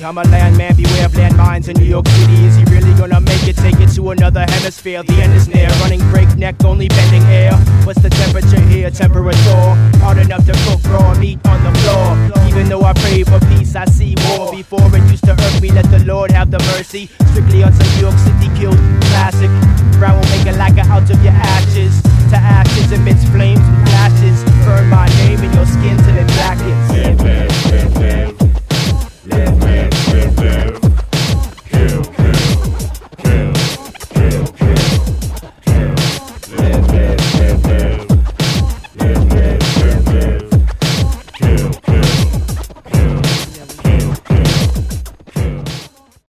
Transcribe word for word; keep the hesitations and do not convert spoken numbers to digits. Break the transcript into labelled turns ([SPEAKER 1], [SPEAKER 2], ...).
[SPEAKER 1] I'm a landman, beware of landmines in New York City. Is he really gonna make it, take it to another hemisphere? The end is near, running breakneck, only bending air. What's the temperature here? Temperature hard enough to cook raw meat on the floor. Even though I pray for peace, I see war. Before it used to irk me, let the Lord have the mercy. Strictly on some New York City killed classic. Brown will make a lacquer out of your ashes. To ashes amidst flames and flashes. Burn my name in your skin till it blackens.
[SPEAKER 2] Live, live, live, live. Live, live, live, live.